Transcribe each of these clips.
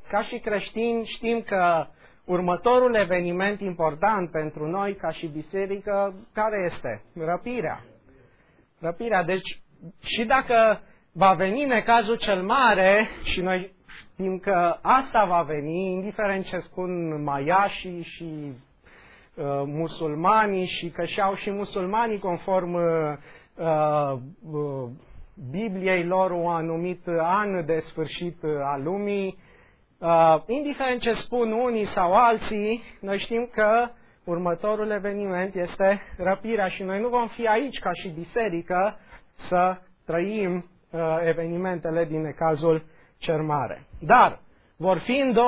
ca și creștini știm că următorul eveniment important pentru noi ca și biserică, care este? Răpirea. Răpirea. Deci, și dacă va veni necazul cel mare, și noi știm că asta va veni, indiferent ce spun maiașii și musulmanii, și că și-au și musulmanii conform Bibliei lor un anumit an de sfârșit al lumii, indiferent ce spun unii sau alții, noi știm că următorul eveniment este răpirea și noi nu vom fi aici ca și biserică să trăim evenimentele din necazul cel mare. Dar vor fi în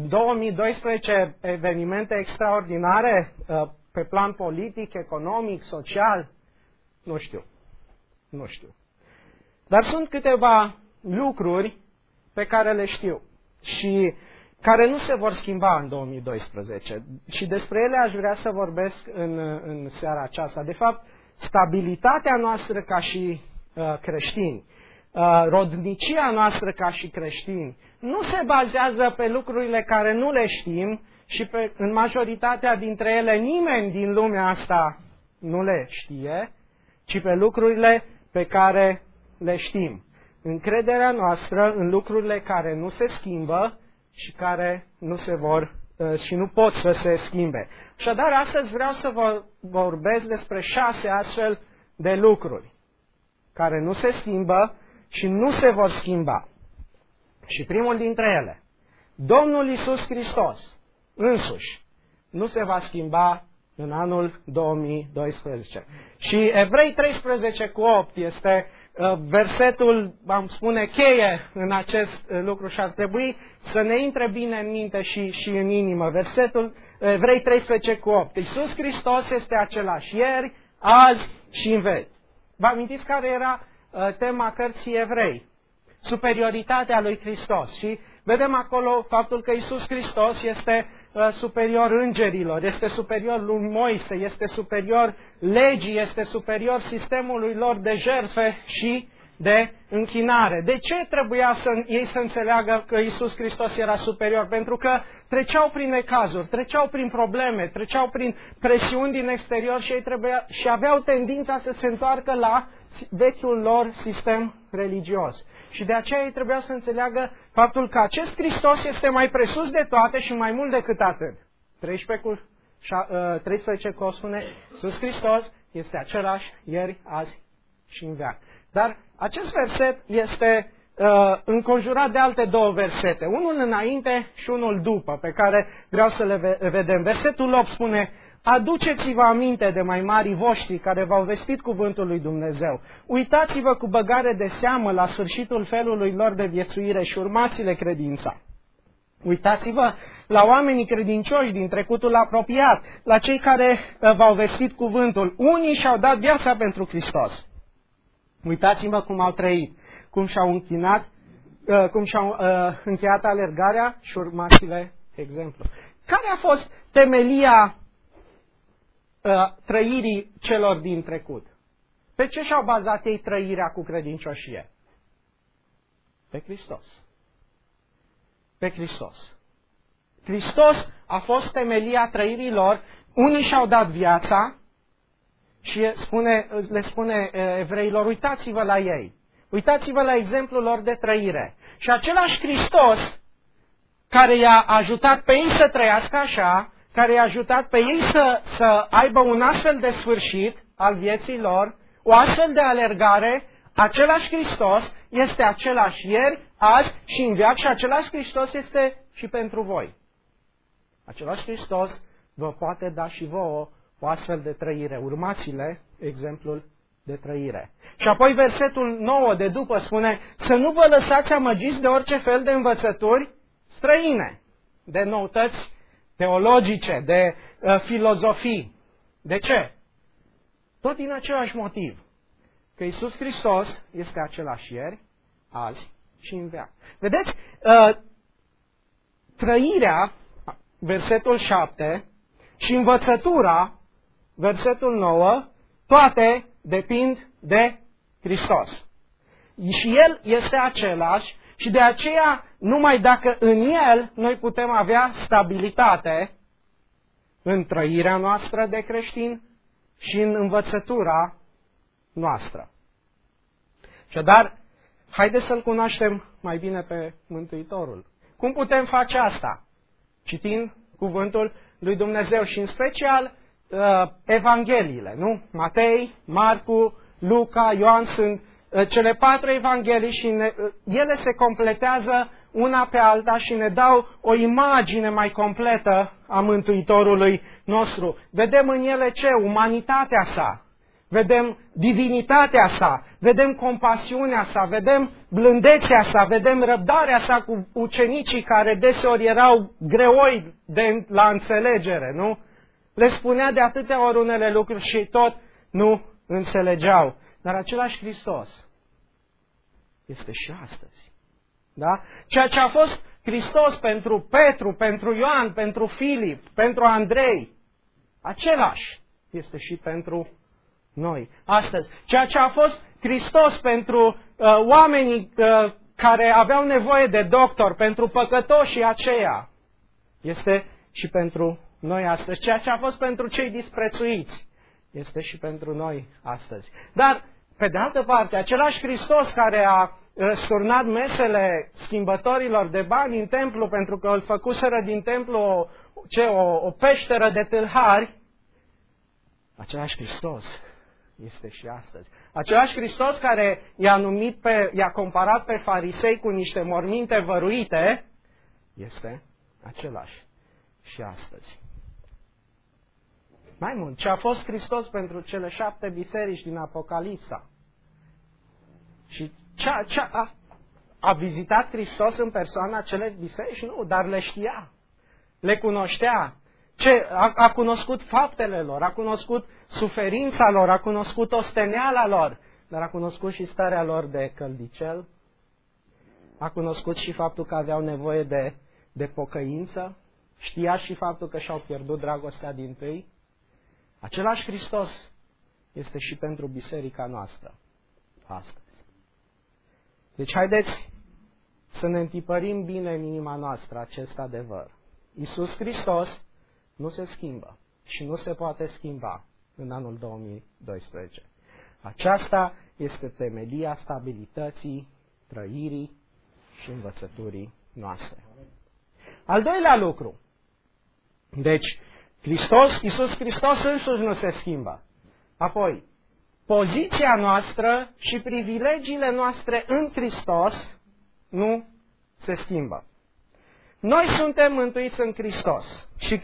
2012 evenimente extraordinare pe plan politic, economic, social? Nu știu. Nu știu. Dar sunt câteva lucruri pe care le știu și care nu se vor schimba în 2012. Și despre ele aș vrea să vorbesc în seara aceasta. De fapt, stabilitatea noastră ca și creștini, rodnicia noastră ca și creștini, nu se bazează pe lucrurile care nu le știm și în majoritatea dintre ele nimeni din lumea asta nu le știe, ci pe lucrurile pe care le știm. Încrederea noastră în lucrurile care nu se schimbă și care nu se vor și nu pot să se schimbe. Așadar, astăzi vreau să vă vorbesc despre 6 astfel de lucruri care nu se schimbă și nu se vor schimba. Și primul dintre ele, Domnul Iisus Hristos însuși nu se va schimba în anul 2012. Și Evrei 13:8 este versetul, am spune, cheie în acest lucru și ar trebui să ne intre bine în minte și în inimă. Versetul Evrei 13:8. Iisus Hristos este același ieri, azi și în veci. Vă amintiți care era tema cărții Evrei? Superioritatea lui Hristos. Și vedem acolo faptul că Iisus Hristos este superior îngerilor, este superior lui Moise, este superior legii, este superior sistemului lor de jertfe și de închinare. De ce trebuia ei să înțeleagă că Iisus Hristos era superior? Pentru că treceau prin necazuri, treceau prin probleme, treceau prin presiuni din exterior și ei și aveau tendința să se întoarcă la vechiul lor sistem religios. Și de aceea ei trebuia să înțeleagă faptul că acest Hristos este mai presus de toate și mai mult decât atât. 13 că o spune, Iisus Hristos este același ieri, azi și în veac. Dar acest verset este înconjurat de alte două versete, unul înainte și unul după, pe care vreau să le vedem. Versetul 8 spune, aduceți-vă aminte de mai marii voștri care v-au vestit cuvântul lui Dumnezeu. Uitați-vă cu băgare de seamă la sfârșitul felului lor de viețuire și urmați-le credința. Uitați-vă la oamenii credincioși din trecutul apropiat, la cei care v-au vestit cuvântul. Unii și-au dat viața pentru Hristos. Uitați-vă cum au trăit, cum și-au închinat, cum și-au încheiat alergarea și urmați-le exemplu. Care a fost temelia trăirii celor din trecut? Pe ce și-au bazat ei trăirea cu credincioșie? Pe Hristos. Pe Hristos. Hristos a fost temelia trăirii lor. Unii și-au dat viața și le spune evreilor, uitați-vă la ei. Uitați-vă la exemplul lor de trăire. Și același Hristos care i-a ajutat pe ei să trăiască așa, care i-a ajutat pe ei să aibă un astfel de sfârșit al vieții lor, o astfel de alergare, același Hristos este același ieri, azi și în veac și același Hristos este și pentru voi. Același Hristos vă poate da și vouă o astfel de trăire. Urmați-le exemplul de trăire. Și apoi versetul 9 de după spune, să nu vă lăsați amăgiți de orice fel de învățături străine, de noutăți teologice, de filozofii. De ce? Tot din același motiv. Că Iisus Hristos este același ieri, azi și în veac. Vedeți? Trăirea, versetul 7, și învățătura, versetul 9, toate depind de Hristos. Și El este același Și de aceea, numai dacă în El noi putem avea stabilitate în trăirea noastră de creștin și în învățătura noastră. Așadar, haideți să-L cunoaștem mai bine pe Mântuitorul. Cum putem face asta? Citind cuvântul lui Dumnezeu și în special Evangheliile, nu? Matei, Marcu, Luca, Ioan sunt cele 4 evanghelii și ele se completează una pe alta și ne dau o imagine mai completă a Mântuitorului nostru. Vedem în ele ce? Umanitatea sa, vedem divinitatea sa, vedem compasiunea sa, vedem blândețea sa, vedem răbdarea sa cu ucenicii care deseori erau greoi la înțelegere, nu? Le spunea de atâtea ori unele lucruri și tot nu înțelegeau. Dar același Hristos este și astăzi. Da? Ceea ce a fost Hristos pentru Petru, pentru Ioan, pentru Filip, pentru Andrei, același este și pentru noi astăzi. Ceea ce a fost Hristos pentru oamenii care aveau nevoie de doctor, pentru păcătoșii aceia, este și pentru noi astăzi. Ceea ce a fost pentru cei disprețuiți este și pentru noi astăzi. Dar, pe de altă parte, același Hristos care a sturnat mesele schimbătorilor de bani în templu, pentru că îl făcuseră din templu o peșteră de tâlhari, același Hristos este și astăzi. Același Hristos care i-a comparat pe farisei cu niște morminte văruite, este același și astăzi. Mai mult, ce a fost Hristos pentru cele 7 biserici din Apocalipsa? Și a vizitat Hristos în persoană acele biserici? Nu, dar le știa, le cunoștea. A cunoscut faptele lor, a cunoscut suferința lor, a cunoscut osteneala lor, dar a cunoscut și starea lor de căldicel, a cunoscut și faptul că aveau nevoie de pocăință, știa și faptul că și-au pierdut dragostea dintâi. Același Hristos este și pentru biserica noastră astăzi. Deci haideți să ne întipărim bine în inima noastră acest adevăr. Iisus Hristos nu se schimbă și nu se poate schimba în anul 2012. Aceasta este temelia stabilității, trăirii și învățăturii noastre. Al doilea lucru. Deci, Iisus Hristos însuși nu se schimbă. Apoi, poziția noastră și privilegiile noastre în Hristos nu se schimbă. Noi suntem mântuiți în Hristos și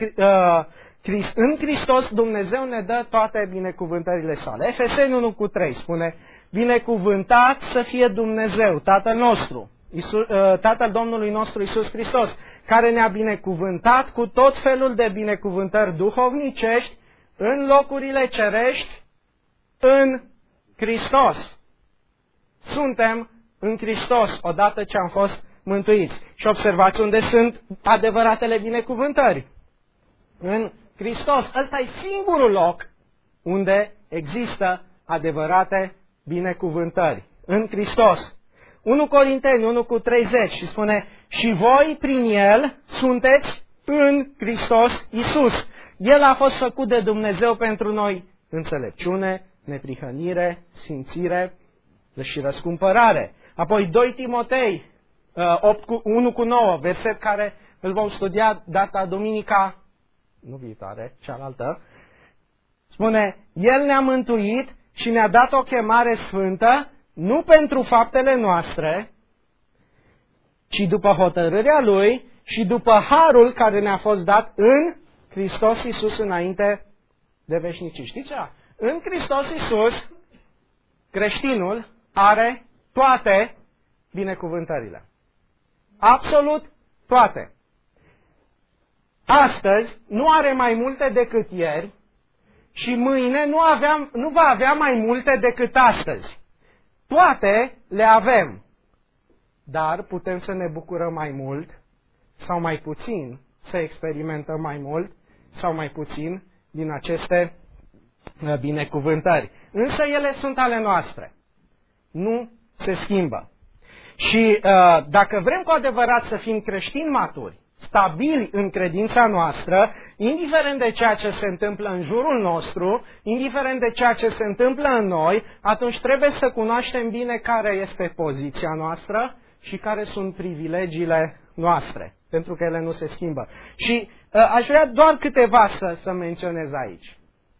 în Hristos Dumnezeu ne dă toate binecuvântările sale. Efeseni 1:3 spune: binecuvântat să fie Dumnezeu, Tatăl nostru, Tatăl Domnului nostru Iisus Hristos, care ne-a binecuvântat cu tot felul de binecuvântări duhovnicești în locurile cerești în Hristos. Suntem în Hristos odată ce am fost mântuiți. Și observați unde sunt adevăratele binecuvântări. În Hristos. Ăsta e singurul loc unde există adevărate binecuvântări. În Hristos. 1 Corinteni 1:30 și spune: și voi prin El sunteți în Hristos Iisus. El a fost făcut de Dumnezeu pentru noi înțelepciune, neprihănire, sfințire și răscumpărare. Apoi 2 Timotei 1:9, verset care îl vom studia data duminica, nu viitoare, cealaltă, spune: El ne-a mântuit și ne-a dat o chemare sfântă, nu pentru faptele noastre, ci după hotărârea Lui și după harul care ne-a fost dat în Hristos Iisus înainte de veșnicii. Știți ce? În Hristos Iisus, creștinul are toate binecuvântările. Absolut toate. Astăzi nu are mai multe decât ieri și mâine nu va avea mai multe decât astăzi. Toate le avem, dar putem să ne bucurăm mai mult sau mai puțin, să experimentăm mai mult sau mai puțin din aceste binecuvântări. Însă ele sunt ale noastre. Nu se schimbă. Și dacă vrem cu adevărat să fim creștini maturi, stabili în credința noastră, indiferent de ceea ce se întâmplă în jurul nostru, indiferent de ceea ce se întâmplă în noi, atunci trebuie să cunoaștem bine care este poziția noastră și care sunt privilegiile noastre, pentru că ele nu se schimbă. Și aș vrea doar câteva să menționez aici.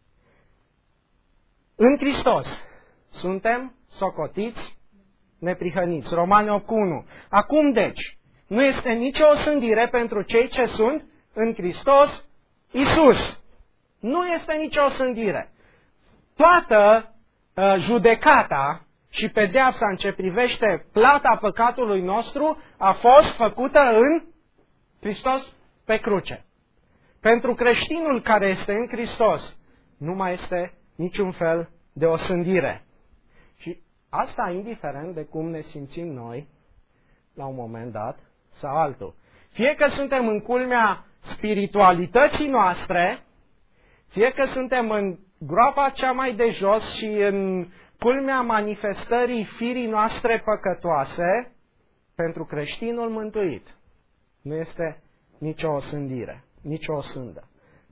În Hristos suntem socotiți neprihăniți. Romani 8:1. Acum deci, nu este nicio osândire pentru cei ce sunt în Hristos Iisus. Nu este nicio osândire. Toată judecata și pedeapsa în ce privește plata păcatului nostru a fost făcută în Hristos pe cruce. Pentru creștinul care este în Hristos nu mai este niciun fel de osândire. Și asta indiferent de cum ne simțim noi la un moment dat sau altul. Fie că suntem în culmea spiritualității noastre, fie că suntem în groapa cea mai de jos și în culmea manifestării firii noastre păcătoase, pentru creștinul mântuit nu este nicio osândire, nicio osândă.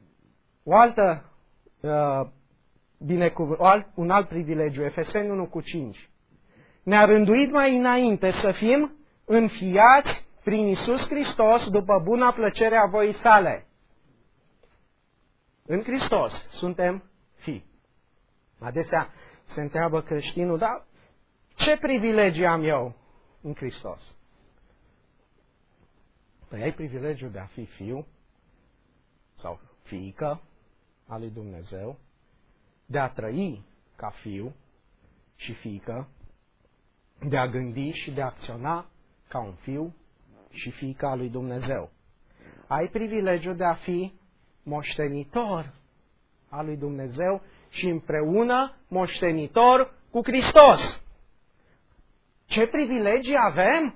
Un alt privilegiu, Efeseni 1:5. Ne-a rânduit mai înainte să fim înfiați prin Iisus Hristos după buna plăcere a voii sale. În Hristos suntem fii. Adesea se întreabă creștinul, dar ce privilegii am eu în Hristos? Păi ai privilegiul de a fi fiu sau fiică a lui Dumnezeu, de a trăi ca fiu și fiică, de a gândi și de a acționa ca un fiu și fiica lui Dumnezeu. Ai privilegiul de a fi moștenitor al lui Dumnezeu și împreună moștenitor cu Hristos. Ce privilegii avem?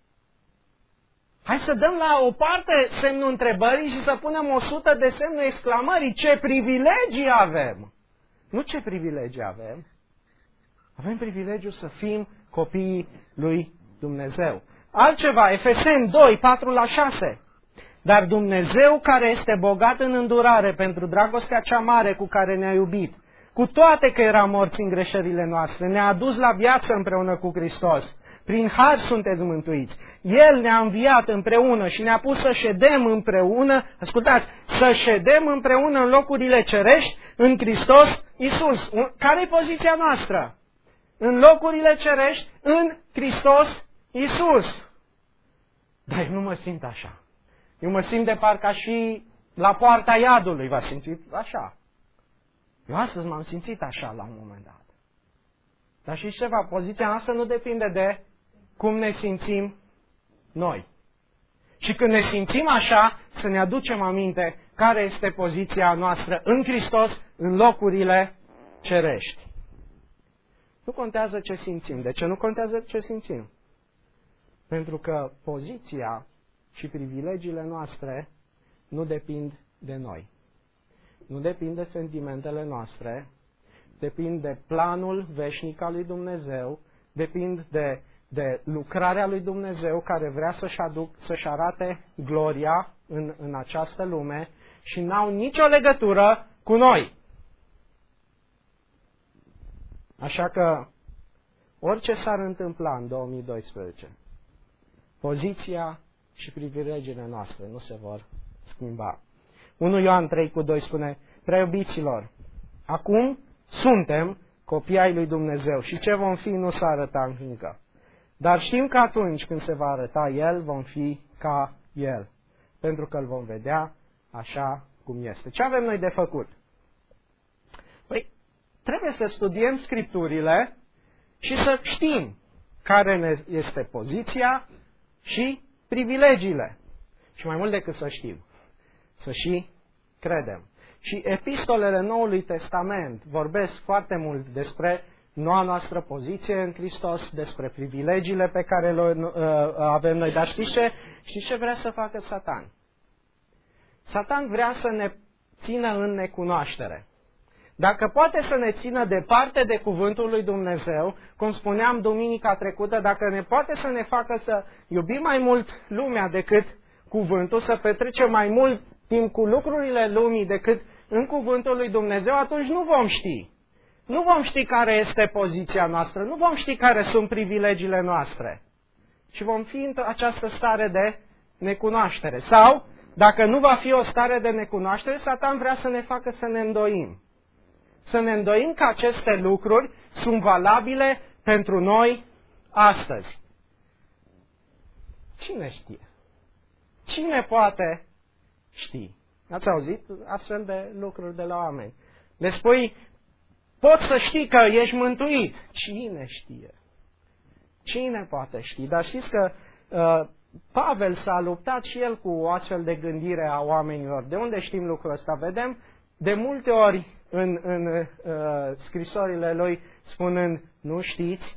Hai să dăm la o parte semnul întrebării și să punem 100 de semnul exclamării. Ce privilegii avem? Nu ce privilegii avem. Avem privilegiul să fim copiii lui Dumnezeu. Altceva, Efeseni 2:4-6. Dar Dumnezeu care este bogat în îndurare pentru dragostea cea mare cu care ne-a iubit, cu toate că eram morți în greșelile noastre, ne-a adus la viață împreună cu Hristos. Prin har sunteți mântuiți. El ne-a înviat împreună și ne-a pus să ședem împreună, ascultați, să ședem împreună în locurile cerești în Hristos Iisus. Care e poziția noastră? În locurile cerești în Hristos Iisus. Dar eu nu mă simt așa. Eu mă simt de parcă aș fi la poarta iadului. V-ați simțit așa? Eu astăzi m-am simțit așa la un moment dat. Dar știți ceva? Poziția noastră nu depinde de cum ne simțim noi. Și când ne simțim așa, să ne aducem aminte care este poziția noastră în Hristos, în locurile cerești. Nu contează ce simțim. De ce nu contează ce simțim? Pentru că poziția și privilegiile noastre nu depind de noi. Nu depind de sentimentele noastre, depind de planul veșnic al lui Dumnezeu, depind de lucrarea lui Dumnezeu care vrea să-și arate gloria în această lume și n-au nicio legătură cu noi. Așa că orice s-ar întâmpla în 2012, poziția și privilegiile noastre nu se vor schimba. 1 Ioan 3:2 spune, preiubiților, acum suntem copii ai lui Dumnezeu și ce vom fi nu s-a arătat încă. Dar știm că atunci când se va arăta El, vom fi ca El, pentru că îl vom vedea așa cum este. Ce avem noi de făcut? Păi, trebuie să studiem Scripturile și să știm care ne este poziția și privilegiile. Și mai mult decât să știm, să și credem. Și epistolele Noului Testament vorbesc foarte mult despre noua noastră poziție în Hristos, despre privilegiile pe care le avem noi. Dar știți ce vrea să facă Satan? Satan vrea să ne țină în necunoaștere. dacă poate să ne țină departe de cuvântul lui Dumnezeu, cum spuneam duminica trecută, dacă ne poate să ne facă să iubim mai mult lumea decât cuvântul, să petrecem mai mult timp cu lucrurile lumii decât în cuvântul lui Dumnezeu, atunci nu vom ști. Nu vom ști care este poziția noastră, nu vom ști care sunt privilegiile noastre. Și vom fi în această stare de necunoaștere. Sau, dacă nu va fi o stare de necunoaștere, Satan vrea să ne facă să ne îndoim. Să ne îndoim că aceste lucruri sunt valabile pentru noi astăzi. Cine știe? Cine poate ști? Ați auzit astfel de lucruri de la oameni? Le spui, poți să știi că ești mântuit. Cine știe? Cine poate ști? Dar știți că Pavel s-a luptat și el cu o astfel de gândire a oamenilor. De unde știm lucrul ăsta? Vedem de multe ori în scrisorile lui spunând, nu știți?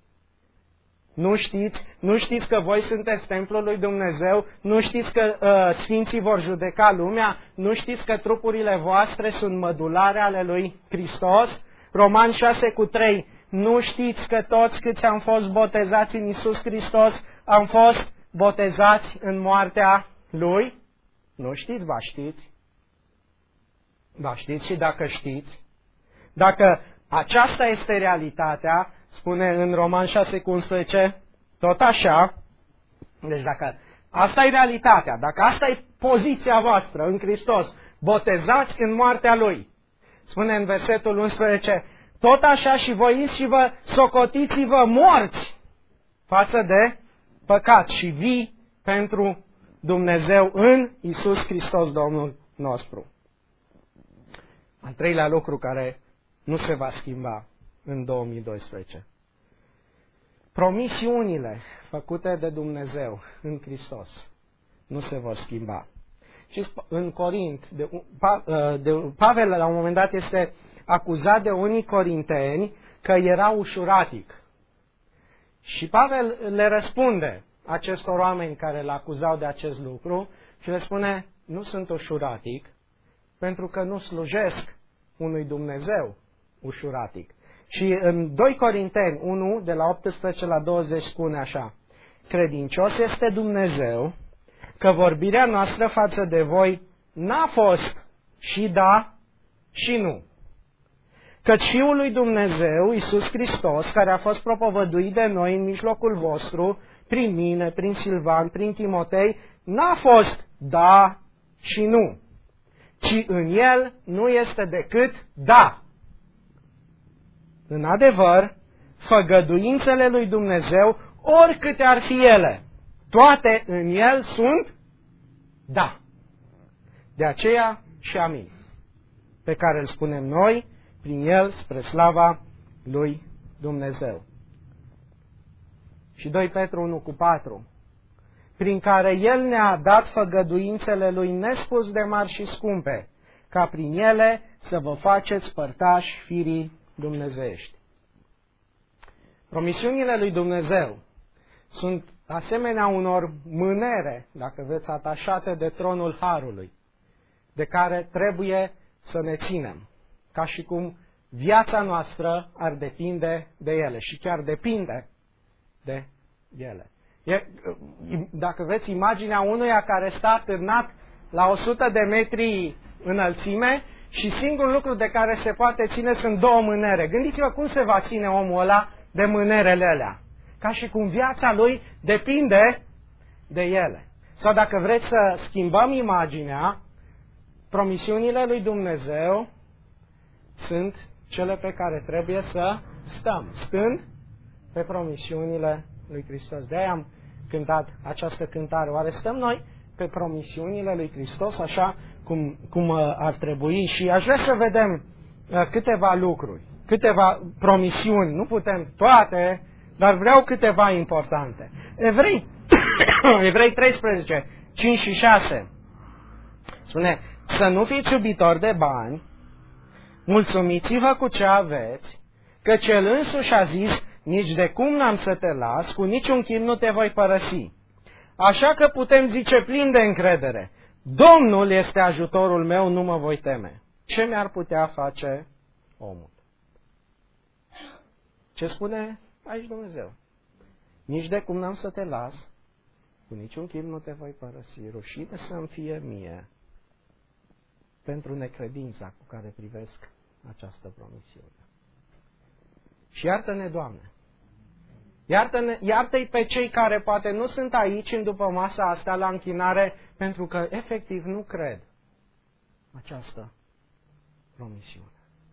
Nu știți? Nu știți că voi sunteți templul lui Dumnezeu? Nu știți că sfinții vor judeca lumea? Nu știți că trupurile voastre sunt mădulare ale lui Hristos? Romani 6:3. Nu știți că toți câți am fost botezați în Iisus Hristos am fost botezați în moartea Lui? Nu știți? Ba știți. Ba știți și dacă știți. Dacă aceasta este realitatea, spune în Roman 6:11, tot așa, deci dacă asta e realitatea, dacă asta e poziția voastră în Hristos, botezați în moartea Lui, spune în versetul 11, tot așa și voi și vă socotiți-vă morți față de păcat și vii pentru Dumnezeu în Iisus Hristos Domnul nostru. Al treilea lucru care nu se va schimba în 2012. Promisiunile făcute de Dumnezeu în Hristos nu se vor schimba. Și în Corint, Pavel la un moment dat este acuzat de unii corinteni că era ușuratic. Și Pavel le răspunde acestor oameni care îl acuzau de acest lucru și le spune, nu sunt ușuratic pentru că nu slujesc unui Dumnezeu ușuratic. Și în 2 Corinteni 1, de la 18 la 20 spune așa, credincios este Dumnezeu că vorbirea noastră față de voi n-a fost și da și nu. Căci Fiul lui Dumnezeu, Iisus Hristos, care a fost propovăduit de noi în mijlocul vostru, prin mine, prin Silvan, prin Timotei, n-a fost da și nu, ci în el nu este decât da. În adevăr, făgăduințele lui Dumnezeu, oricâte ar fi ele, toate în el sunt da. De aceea și amin, pe care îl spunem noi, prin el spre slava lui Dumnezeu. Și 2 Petru 1:4, prin care el ne-a dat făgăduințele lui nespus de mari și scumpe, ca prin ele să vă faceți părtași firii dumnezeiești. Promisiunile lui Dumnezeu sunt asemenea unor mânere, dacă veți, atașate de tronul Harului, de care trebuie să ne ținem, ca și cum viața noastră ar depinde de ele și chiar depinde de ele. Dacă veți, imaginea unuia care stă atârnat la 100 de metri înălțime și singurul lucru de care se poate ține sunt 2 mânere. Gândiți-vă cum se va ține omul ăla de mânerele alea. Ca și cum viața lui depinde de ele. Sau dacă vreți să schimbăm imaginea, promisiunile lui Dumnezeu sunt cele pe care trebuie să stăm, stând pe promisiunile lui Hristos. De-aia am cântat această cântare. Oare stăm noi pe promisiunile lui Hristos așa cum ar trebui? Și aș vrea să vedem câteva lucruri, câteva promisiuni. Nu putem toate, dar vreau câteva importante. Evrei 13, 5 și 6 spune, să nu fiți iubitori de bani, mulțumiți-vă cu ce aveți, că Cel însuși a zis, nici de cum n-am să te las, cu niciun chip nu te voi părăsi. Așa că putem zice plin de încredere, Domnul este ajutorul meu, nu mă voi teme. Ce mi-ar putea face omul. Ce spune aici Dumnezeu? Nici de cum n-am să te las, cu niciun chip nu te voi părăsi, rușine să-mi fie mie pentru necredința cu care privesc această promisiune. Și iartă-ne, Doamne! Iartă-i pe cei care poate nu sunt aici în după masa asta la închinare, pentru că efectiv nu cred această promisiune.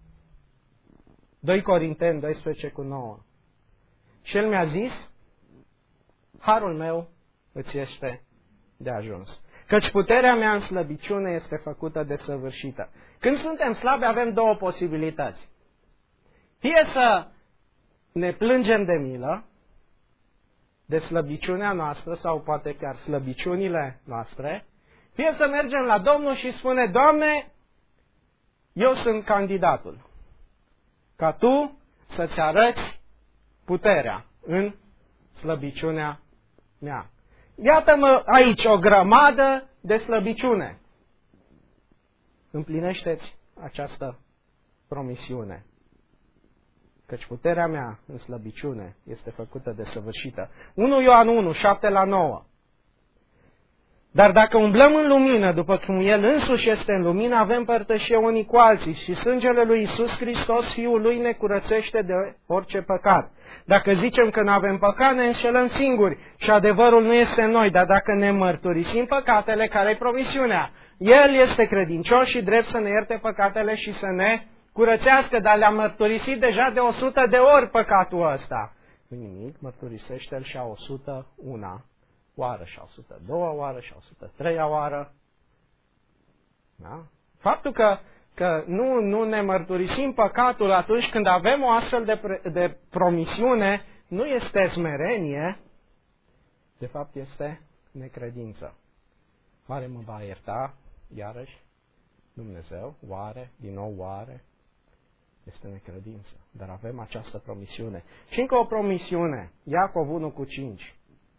2 Corinteni 12:9. Și el mi-a zis, harul meu îți este de ajuns. Căci puterea mea în slăbiciune este făcută desăvârșită. Când suntem slabi avem două posibilități. Fie să ne plângem de milă, de slăbiciunea noastră sau poate chiar slăbiciunile noastre, fie să mergem la Domnul și spune, Doamne, eu sunt candidatul ca Tu să-ți arăți puterea în slăbiciunea mea. Iată-mă aici o grămadă de slăbiciune. Împlinește-ți această promisiune. Căci puterea mea în slăbiciune este făcută desăvârșită. 1 Ioan 1, 7-9. Dar dacă umblăm în lumină, după cum El însuși este în lumină, avem părtășie unii cu alții și sângele lui Iisus Hristos, Fiul Lui, ne curățește de orice păcat. Dacă zicem că nu avem păcat, ne înșelăm singuri și adevărul nu este în noi, dar dacă ne mărturisim păcatele, care-i promisiunea? El este credincios și drept să ne ierte păcatele și să ne curățească, dar le-am mărturisit deja de 100 de ori păcatul ăsta. Nu nimic, mărturisește-l și a 101 oară, și a 102 oară, și a 103 oară. Da? Faptul că nu ne mărturisim păcatul atunci când avem o astfel de promisiune, nu este smerenie, de fapt este necredință. Oare mă va ierta iarăși Dumnezeu? Oare? Din nou oare? Este necredință. Dar avem această promisiune. Și încă o promisiune. Iacov 1:5.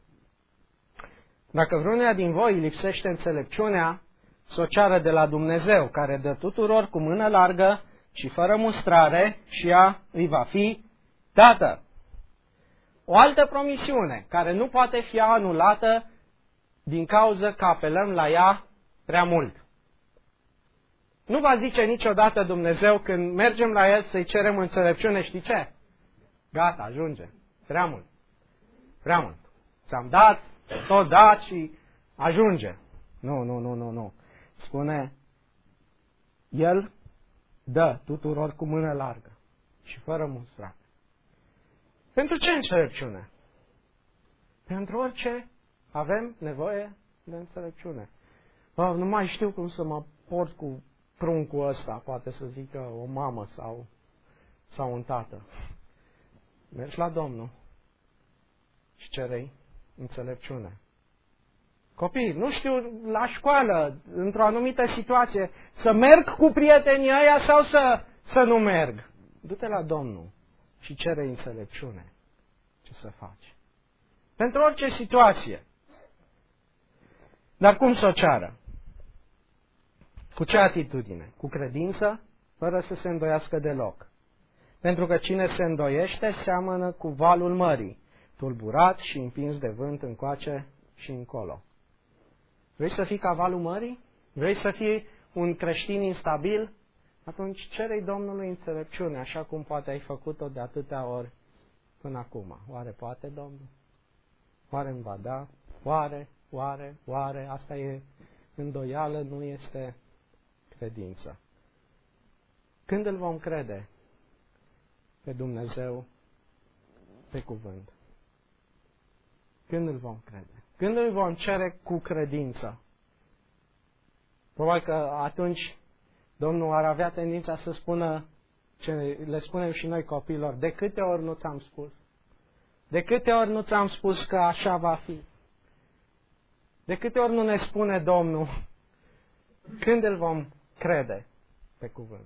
Dacă vreunia din voi lipsește înțelepciunea, să o ceară de la Dumnezeu, care dă tuturor cu mână largă și fără mustrare, și ea îi va fi dată. O altă promisiune, care nu poate fi anulată din cauza că apelăm la ea prea mult. Nu va zice niciodată Dumnezeu când mergem la El să-i cerem înțelepciune, știi ce? Gata, ajunge. Prea mult. Prea mult. Ți-am dat, tot dat și ajunge. Nu. Spune, El dă tuturor cu mână largă și fără mustrare. Pentru ce înțelepciune? Pentru orice avem nevoie de înțelepciune. Nu mai știu cum să mă port cu pruncul ăsta, poate să zică o mamă sau un tată. Mergi la Domnul și cerei înțelepciune. Copii, nu știu, la școală, într-o anumită situație, să merg cu prietenii ăia sau să nu merg. Du-te la Domnul și cere înțelepciune. Ce să faci? Pentru orice situație. Dar cum să o ceară? Cu ce atitudine? Cu credință, fără să se îndoiască deloc. Pentru că cine se îndoiește seamănă cu valul mării, tulburat și împins de vânt încoace și încolo. Vrei să fii ca valul mării? Vrei să fii un creștin instabil? Atunci cere-i Domnului înțelepciune, așa cum poate ai făcut-o de atâtea ori până acum. Oare poate Domnul? Oare îmi va da? Oare? Asta e îndoială, nu este credință. Când îl vom crede pe Dumnezeu pe cuvânt? Când îl vom crede? Când îl vom cere cu credință? Probabil că atunci Domnul ar avea tendința să spună ce le spunem și noi copiilor. De câte ori nu ți-am spus? De câte ori nu ți-am spus că așa va fi? De câte ori nu ne spune Domnul? Când îl vom crede pe cuvânt?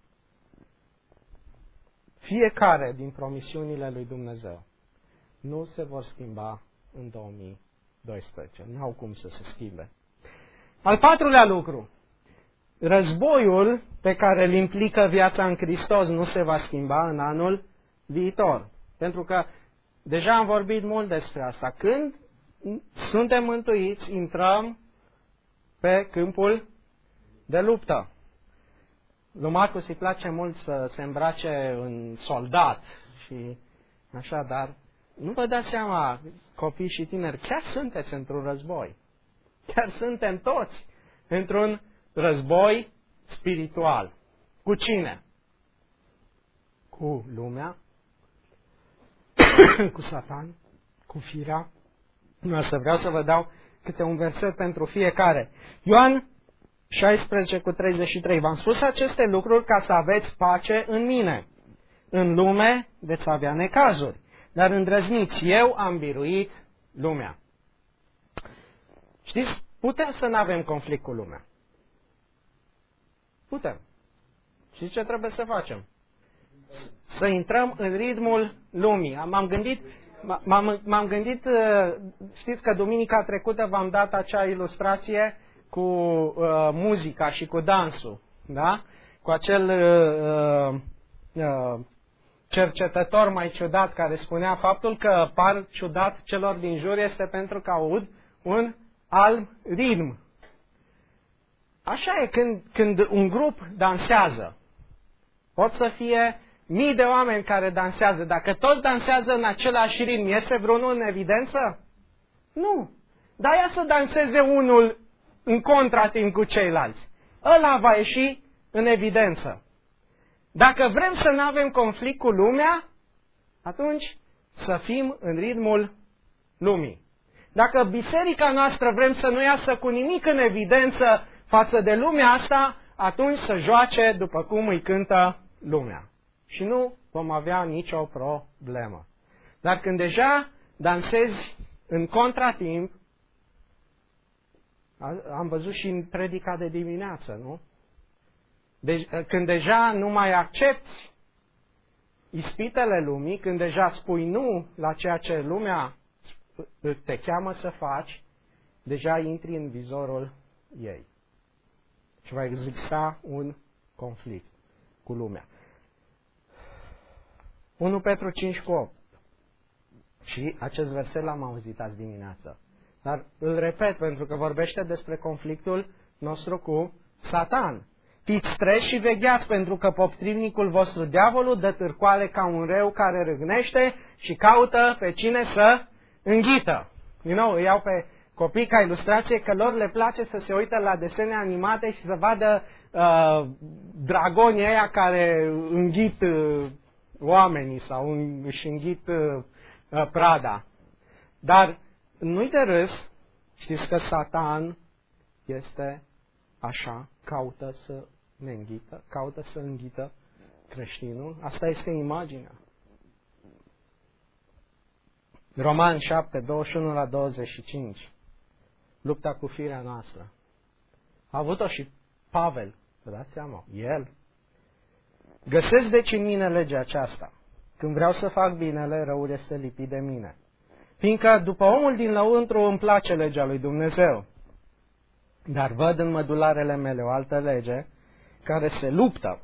Fiecare din promisiunile lui Dumnezeu nu se vor schimba în 2012. Nu au cum să se schimbe. Al patrulea lucru. războiul pe care îl implică viața în Hristos nu se va schimba în anul viitor. Pentru că deja am vorbit mult despre asta. Când suntem mântuiți, intrăm pe câmpul de luptă. Lui Marcus îi place mult să se îmbrace în soldat și așa, dar nu vă dați seama, copii și tineri, chiar sunteți într-un război. Chiar suntem toți într-un război spiritual. Cu cine? Cu lumea, cu Satan, cu firea. Nu, să vreau să vă dau câte un verset pentru fiecare. Ioan 16:33. V-am spus aceste lucruri ca să aveți pace în mine. În lume veți avea necazuri, dar îndrăzniți, eu am biruit lumea. Știți, putem să nu avem conflict cu lumea. Putem. Și ce trebuie să facem? Să intrăm în ritmul lumii. M-am gândit, știți că duminica trecută v-am dat acea ilustrație cu muzica și cu dansul, da? Cu acel cercetător mai ciudat care spunea faptul că par ciudat celor din jur este pentru că aud un alt ritm. Așa e când un grup dansează. Pot să fie mii de oameni care dansează. Dacă toți dansează în același ritm, iese vreunul în evidență? Nu. Dar ia să danseze unul în contratimp cu ceilalți. Ăla va ieși în evidență. Dacă vrem să nu avem conflict cu lumea, atunci să fim în ritmul lumii. Dacă biserica noastră vrem să nu iasă cu nimic în evidență față de lumea asta, atunci să joace după cum îi cântă lumea. Și nu vom avea nicio problemă. Dar când deja dansezi în contratimp, am văzut și în predica de dimineață, nu? Când deja nu mai accepti ispitele lumii, când deja spui nu la ceea ce lumea te cheamă să faci, deja intri în vizorul ei. Și va exista un conflict cu lumea. 1 Petru 5:8. Și acest verset l-am auzit azi dimineață. Dar îl repet pentru că vorbește despre conflictul nostru cu Satan. Fiți treji și vegheați, pentru că potrivnicul vostru, diavolul, dă târcoale ca un râu care râgnește și caută pe cine să înghită. Din nou, îi iau pe copii ca ilustrație că lor le place să se uită la desene animate și să vadă dragonii ăia care înghit oamenii sau își înghit prada. Dar nu-i de râs, știți că Satan este așa, caută să ne înghită, caută să înghită creștinul. Asta este imaginea. Roman 7:21-25. Lupta cu firea noastră. A avut-o și Pavel, vă dați seama, el. Găsesc deci în mine legea aceasta. Când vreau să fac binele, răul este lipit de mine. Fiindcă după omul din lăuntru îmi place legea lui Dumnezeu. Dar văd în mădularele mele o altă lege care se luptă.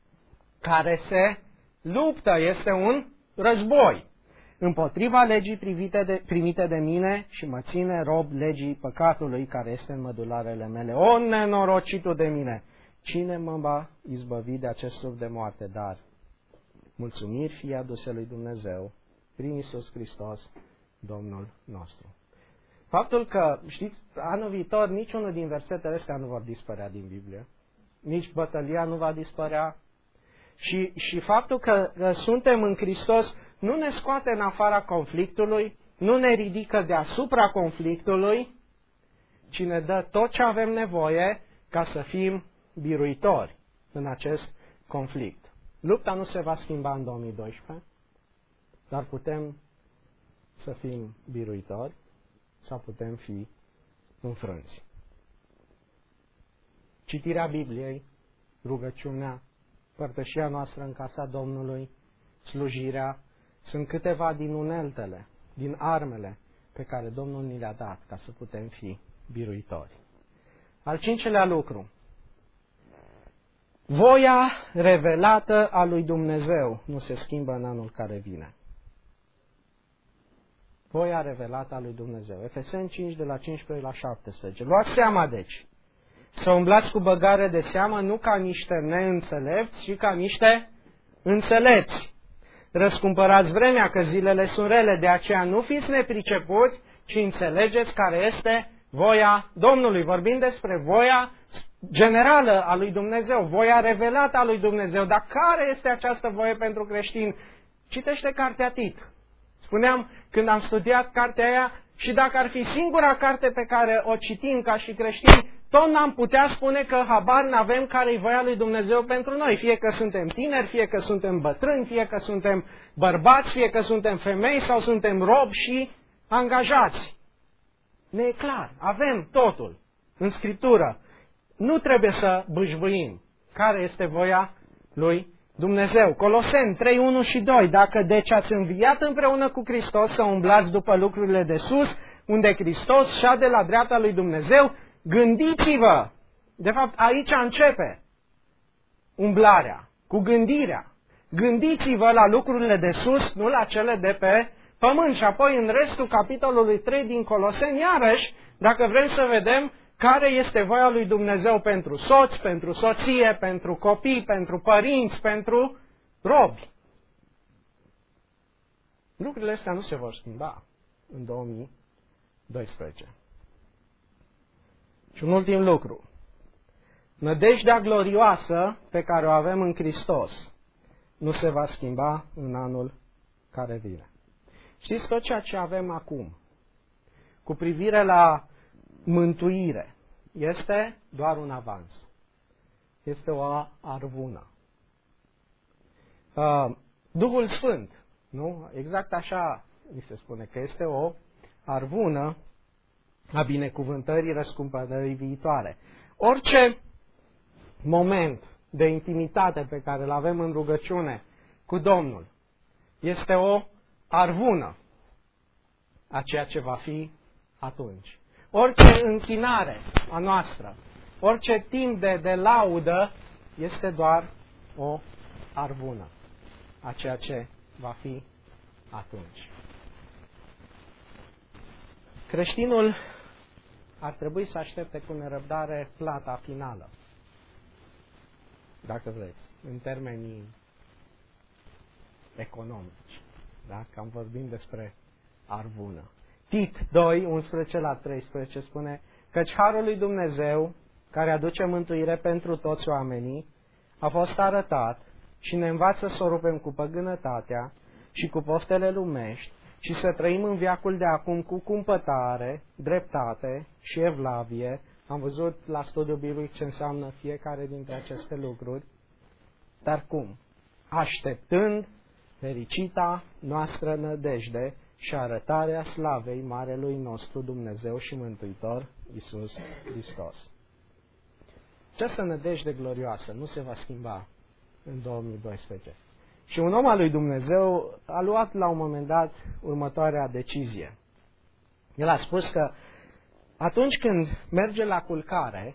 Este un război împotriva legii primite de mine și mă ține rob legii păcatului care este în mădularele mele. O, nenorocitul de mine! Cine mă va izbăvi de acest suf de moarte? Dar mulțumiri fie aduse lui Dumnezeu prin Iisus Hristos, Domnul nostru. Faptul că, știți, anul viitor niciunul din versetele astea nu vor dispărea din Biblie. Nici bătălia nu va dispărea. Și faptul că suntem în Hristos nu ne scoate în afara conflictului, nu ne ridică deasupra conflictului, ci ne dă tot ce avem nevoie ca să fim biruitori în acest conflict. Lupta nu se va schimba în 2012, dar putem să fim biruitori sau putem fi înfrânți. Citirea Bibliei, rugăciunea, părtășia noastră în casa Domnului, slujirea, sunt câteva din uneltele, din armele pe care Domnul ni le-a dat ca să putem fi biruitori. Al cincelea lucru, Voia revelată a lui Dumnezeu nu se schimbă în anul care vine. Voia revelată a lui Dumnezeu. Efeseni 5, de la 15 la 17. Luați seama, deci, să umblați cu băgare de seamă, nu ca niște neînțelepți, ci ca niște înțelepți. Răscumpărați vremea, că zilele sunt rele, de aceea nu fiți nepricepuți, ci înțelegeți care este voia Domnului. Vorbim despre voia generală a lui Dumnezeu, voia revelată a lui Dumnezeu. Dar care este această voie pentru creștini? Citește cartea Tit. Spuneam, când am studiat cartea aia, și dacă ar fi singura carte pe care o citim ca și creștini, tot n-am putea spune că habar n-avem care-i voia lui Dumnezeu pentru noi. Fie că suntem tineri, fie că suntem bătrâni, fie că suntem bărbați, fie că suntem femei sau suntem robi și angajați. Ne e clar, avem totul în Scriptură. Nu trebuie să bâșbâim care este voia lui Dumnezeu. Coloseni 3, 1 și 2. Dacă deci ați înviat împreună cu Hristos, să umblați după lucrurile de sus, unde Hristos șade la dreapta lui Dumnezeu, gândiți-vă. De fapt, aici începe umblarea, cu gândirea. Gândiți-vă la lucrurile de sus, nu la cele de pe pământ. Și apoi în restul capitolului 3 din Coloseni, iarăși, dacă vrem să vedem care este voia lui Dumnezeu pentru soți, pentru soție, pentru copii, pentru părinți, pentru robi. Lucrurile astea nu se vor schimba în 2012. Și un ultim lucru. Nădejdea glorioasă pe care o avem în Hristos nu se va schimba în anul care vine. Știți, tot ceea ce avem acum cu privire la mântuire este doar un avans. Este o arvună. Duhul Sfânt, nu? Exact așa mi se spune, că este o arvună a binecuvântării răscumpărării viitoare. Orice moment de intimitate pe care îl avem în rugăciune cu Domnul este o arvună a ceea ce va fi atunci. Orice închinare a noastră, orice timp de laudă este doar o arvună a ceea ce va fi atunci. Creștinul ar trebui să aștepte cu nerăbdare plata finală, dacă vreți, în termenii economici. Da? Cam vorbim despre arvună. Tit 2, 11 la 13 spune: căci harul lui Dumnezeu, care aduce mântuire pentru toți oamenii, a fost arătat și ne învață să o rupem cu păgânătatea și cu poftele lumești și să trăim în veacul de acum cu cumpătare, dreptate și evlavie. Am văzut la studiul biblic ce înseamnă fiecare dintre aceste lucruri. Dar cum? Așteptând fericita noastră nădejde și arătarea slavei Marelui nostru Dumnezeu și Mântuitor Iisus Hristos. Această nădejde glorioasă nu se va schimba în 2012. Și un om al lui Dumnezeu a luat la un moment dat următoarea decizie. El a spus că atunci când merge la culcare,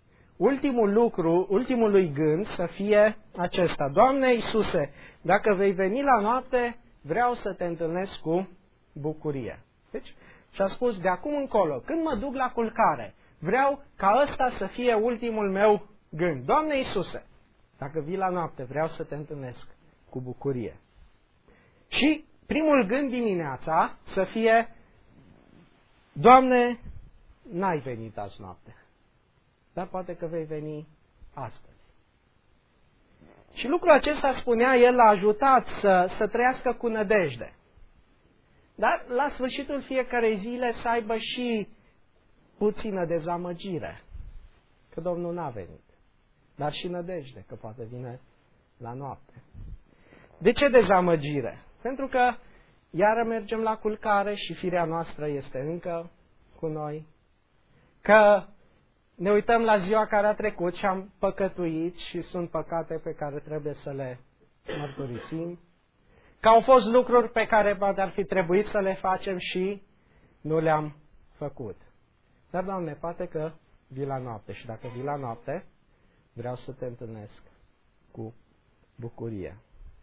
ultimul lui gând să fie acesta: Doamne Iisuse, dacă vei veni la noapte, vreau să te întâlnesc cu bucurie. Deci, și-a spus, de acum încolo, când mă duc la culcare, vreau ca ăsta să fie ultimul meu gând. Doamne Iisuse, dacă vii la noapte, vreau să te întâlnesc cu bucurie. Și primul gând dimineața să fie: Doamne, n-ai venit azi noapte, dar poate că vei veni astăzi. Și lucrul acesta, spunea el, l-a ajutat să trăiască cu nădejde. Dar la sfârșitul fiecarei zile să aibă și puțină dezamăgire că Domnul n-a venit, dar și nădejde că poate vine la noapte. De ce dezamăgire? Pentru că iară mergem la culcare și firea noastră este încă cu noi, că ne uităm la ziua care a trecut și am păcătuit și sunt păcate pe care trebuie să le mărturisim, că au fost lucruri pe care poate ar fi trebuit să le facem și nu le-am făcut. Dar, Doamne, poate că vii la noapte și dacă vii la noapte, vreau să te întâlnesc cu bucurie.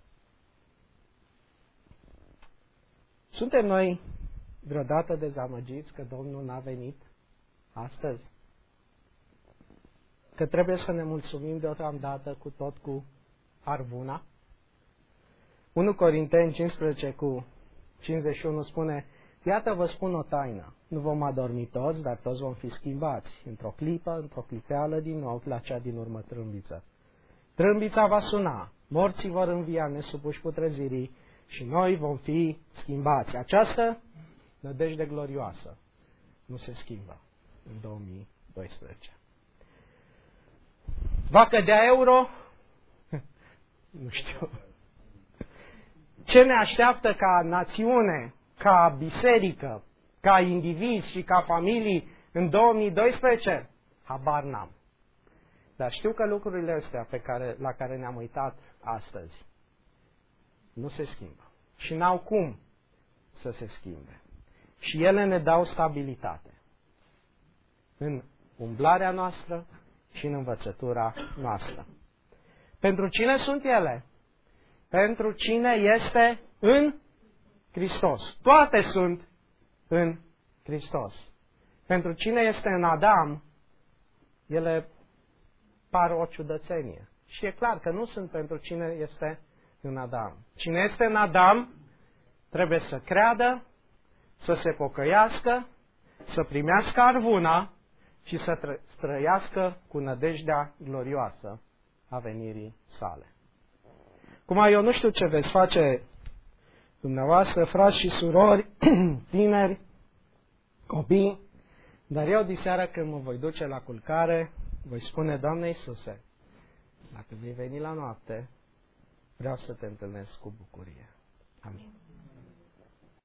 Suntem noi vreodată dezamăgiți că Domnul n-a venit astăzi? Că trebuie să ne mulțumim deocamdată cu tot cu arvuna? 1 Corinteni 15 cu 51 spune: iată vă spun o taină, nu vom adormi toți, dar toți vom fi schimbați, într-o clipă, într-o clipeală din nou, la cea din urmă trâmbiță. Trâmbița va suna, morții vor învia nesupuși putrezirii și noi vom fi schimbați. Această nădejde glorioasă nu se schimbă în 2012. Va cădea euro? Nu știu. Ce ne așteaptă ca națiune, ca biserică, ca indivizi și ca familii în 2012? Habar n-am. Dar știu că lucrurile astea la care ne-am uitat astăzi nu se schimbă. Și n-au cum să se schimbe. Și ele ne dau stabilitate în umblarea noastră și în învățătura noastră. Pentru cine sunt ele? Pentru cine este în Hristos. Toate sunt în Hristos. Pentru cine este în Adam, ele par o ciudățenie. Și e clar că nu sunt pentru cine este în Adam. Cine este în Adam trebuie să creadă, să se pocăiască, să primească arvuna și să trăiască cu nădejdea glorioasă a venirii sale. Cum eu nu știu ce veți face dumneavoastră, frați și surori, tineri, copii, dar eu diseară când mă voi duce la culcare, voi spune: Doamne Iisuse, dacă vei veni la noapte, vreau să te întâlnesc cu bucurie. Amin.